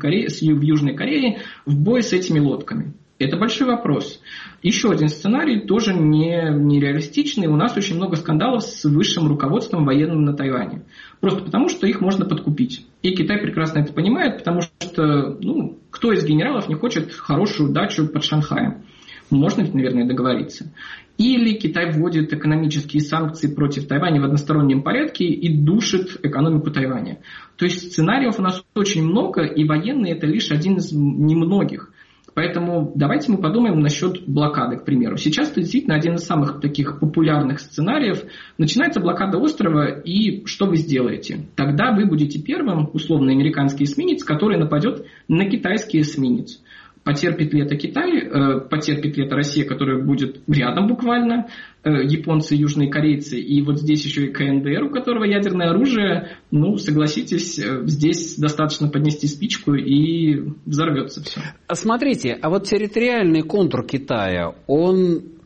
Корее в бой с этими лодками? Это большой вопрос. Еще один сценарий, тоже нереалистичный. У нас очень много скандалов с высшим руководством военным на Тайване. Просто потому, что их можно подкупить. И Китай прекрасно это понимает, потому что кто из генералов не хочет хорошую дачу под Шанхаем? Можно ведь, наверное, договориться. Или Китай вводит экономические санкции против Тайваня в одностороннем порядке и душит экономику Тайваня. То есть сценариев у нас очень много, и военный – это лишь один из немногих. Поэтому давайте мы подумаем насчет блокады, к примеру. Сейчас это действительно один из самых таких популярных сценариев. Начинается блокада острова, и что вы сделаете? Тогда вы будете первым, условно, американский эсминец, который нападет на китайский эсминец. Потерпит ли это Китай, потерпит ли это Россия, которая будет рядом буквально, японцы, южные корейцы, и вот здесь еще и КНДР, у которого ядерное оружие, согласитесь, здесь достаточно поднести спичку и взорвется все. Смотрите, а вот территориальный контур Китая, он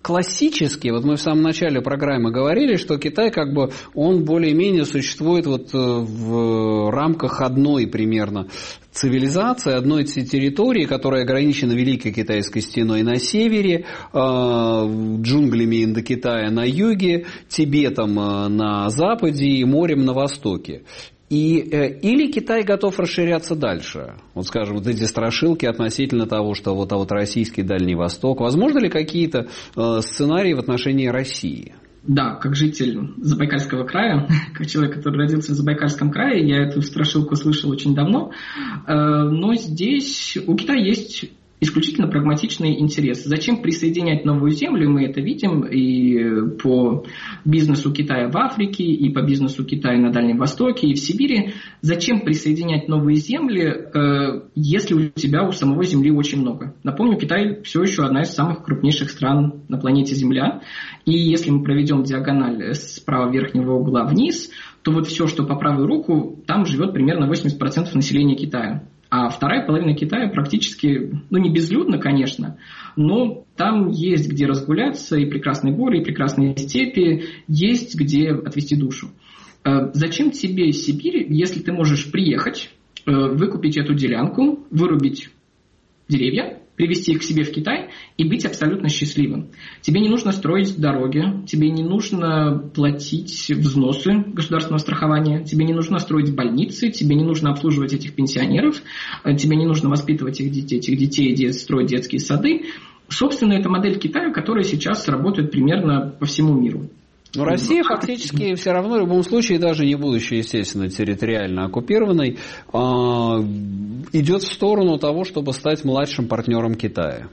классически, вот мы в самом начале программы говорили, что Китай как бы он более-менее существует вот в рамках одной примерно цивилизации, одной территории, которая ограничена Великой Китайской стеной на севере, джунглями Индокитая на юге, Тибетом на западе и морем на востоке. Или Китай готов расширяться дальше? Вот, скажем, вот эти страшилки относительно того, что вот российский Дальний Восток. Возможно ли какие-то сценарии в отношении России? Да, как житель Забайкальского края, как человек, который родился в Забайкальском крае, я эту страшилку слышал очень давно. Но здесь у Китая есть исключительно прагматичный интерес. Зачем присоединять новую землю? Мы это видим и по бизнесу Китая в Африке, и по бизнесу Китая на Дальнем Востоке, и в Сибири. Зачем присоединять новые земли, если у тебя у самого земли очень много? Напомню, Китай все еще одна из самых крупнейших стран на планете Земля. И если мы проведем диагональ с правого верхнего угла вниз, то вот все, что по правую руку, там живет примерно 80% населения Китая. А вторая половина Китая практически, не безлюдно, конечно, но там есть где разгуляться, и прекрасные горы, и прекрасные степи, есть где отвести душу. Зачем тебе Сибирь, если ты можешь приехать, выкупить эту делянку, вырубить деревья, привезти их к себе в Китай и быть абсолютно счастливым? Тебе не нужно строить дороги, тебе не нужно платить взносы государственного страхования, тебе не нужно строить больницы, тебе не нужно обслуживать этих пенсионеров, тебе не нужно воспитывать этих детей, строить детские сады. Собственно, это модель Китая, которая сейчас работает примерно по всему миру. Но Россия фактически все равно в любом случае, даже не будучи, естественно, территориально оккупированной, идет в сторону того, чтобы стать младшим партнером Китая.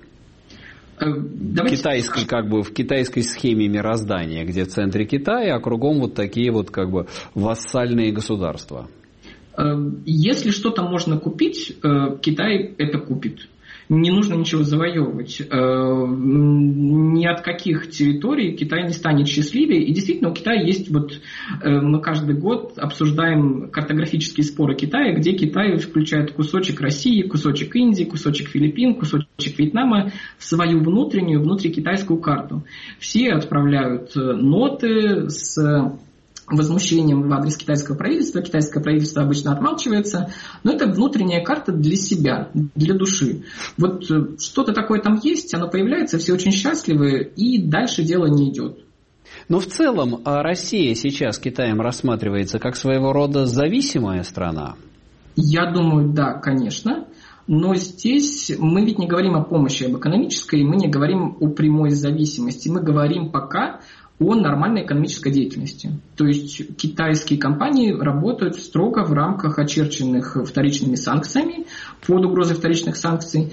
В китайской схеме мироздания, где в центре Китая, а кругом вот такие вот как бы вассальные государства. Если что-то можно купить, Китай это купит. Не нужно ничего завоевывать. Ни от каких территорий Китай не станет счастливее. И действительно, у Китая есть мы каждый год обсуждаем картографические споры Китая, где Китай включает кусочек России, кусочек Индии, кусочек Филиппин, кусочек Вьетнама в свою внутрикитайскую карту. Все отправляют ноты с возмущением в адрес китайского правительства. Китайское правительство обычно отмалчивается, но это внутренняя карта для себя, для души. Вот что-то такое там есть, оно появляется, все очень счастливы, и дальше дело не идет. Но в целом Россия сейчас Китаем рассматривается как своего рода зависимая страна? Я думаю, да, конечно. Но здесь мы ведь не говорим о помощи, об экономической, мы не говорим о прямой зависимости. Мы говорим пока о нормальной экономической деятельности. То есть китайские компании работают строго в рамках очерченных вторичными санкциями, под угрозой вторичных санкций.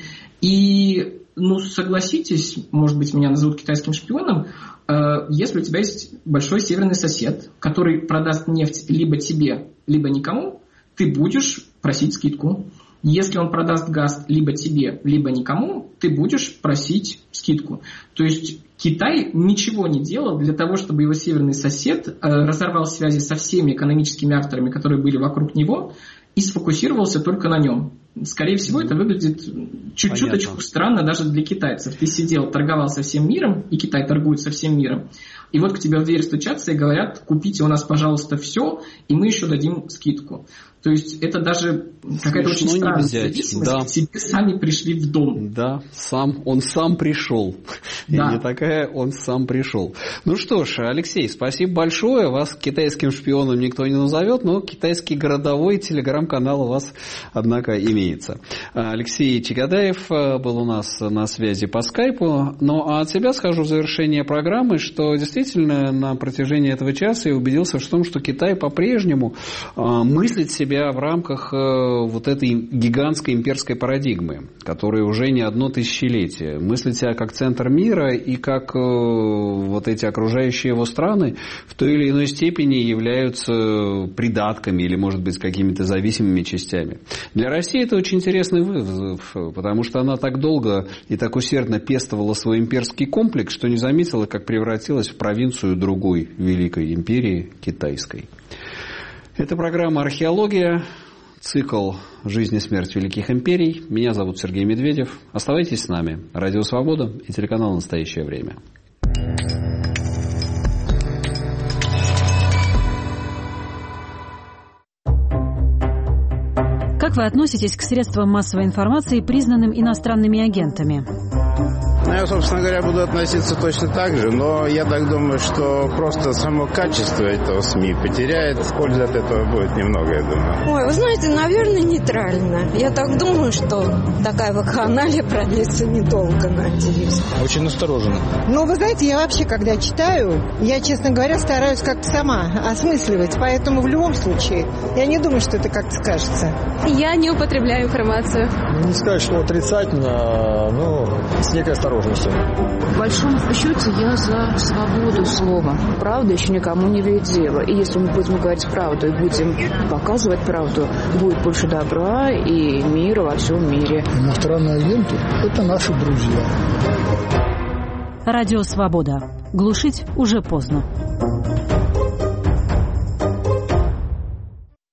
И, согласитесь, может быть, меня назовут китайским шпионом, если у тебя есть большой северный сосед, который продаст нефть либо тебе, либо никому, ты будешь просить скидку. Если он продаст газ либо тебе, либо никому, ты будешь просить скидку. То есть Китай ничего не делал для того, чтобы его северный сосед разорвал связи со всеми экономическими акторами, которые были вокруг него, и сфокусировался только на нем. Скорее всего, это выглядит чуть-чуточку странно даже для китайцев. Ты сидел, торговал со всем миром, и Китай торгует со всем миром, и вот к тебе в дверь стучатся и говорят: купите у нас, пожалуйста, все, и мы еще дадим скидку. То есть это даже какая-то очень странная зависимость. Да. К тебе сами пришли в дом. Да, он сам пришел. Да. И не такая, он сам пришел. Ну что ж, Алексей, спасибо большое. Вас китайским шпионом никто не назовет, но китайский городовой телеграм-канал у вас, однако, имеется. Алексей Чагадаев был у нас на связи по скайпу. Ну а от себя скажу в завершение программы, что действительно на протяжении этого часа я убедился в том, что Китай по-прежнему мыслит себя в рамках вот этой гигантской имперской парадигмы, которая уже не одно тысячелетие. Мыслит себя как центр мира и как вот эти окружающие его страны в той или иной степени являются придатками или, может быть, какими-то зависимыми частями. Для России это очень интересный вызов, потому что она так долго и так усердно пестовала свой имперский комплекс, что не заметила, как превратилась в провинцию другой великой империи, китайской. Это программа «Археология», цикл «Жизнь и смерть великих империй». Меня зовут Сергей Медведев. Оставайтесь с нами. Радио «Свобода» и телеканал «Настоящее время». Как вы относитесь к средствам массовой информации, признанным иностранными агентами? Я, собственно говоря, буду относиться точно так же, но я так думаю, что просто само качество этого СМИ потеряет, пользы от этого будет немного, я думаю. Ой, вы знаете, наверное, нейтрально. Я так думаю, что такая вакханалия продлится недолго, надеюсь. Очень настороженно. Ну, вы знаете, я вообще, когда читаю, я, честно говоря, стараюсь как-то сама осмысливать, поэтому в любом случае я не думаю, что это как-то скажется. Я не употребляю информацию. Не сказать, что отрицательно, но с некой осторожностью. В большом счете я за свободу слова. Правда еще никому не ведет дело. И если мы будем говорить правду и будем показывать правду, будет больше добра и мира во всем мире. Иностранные агенты – это наши друзья. Радио «Свобода». Глушить уже поздно.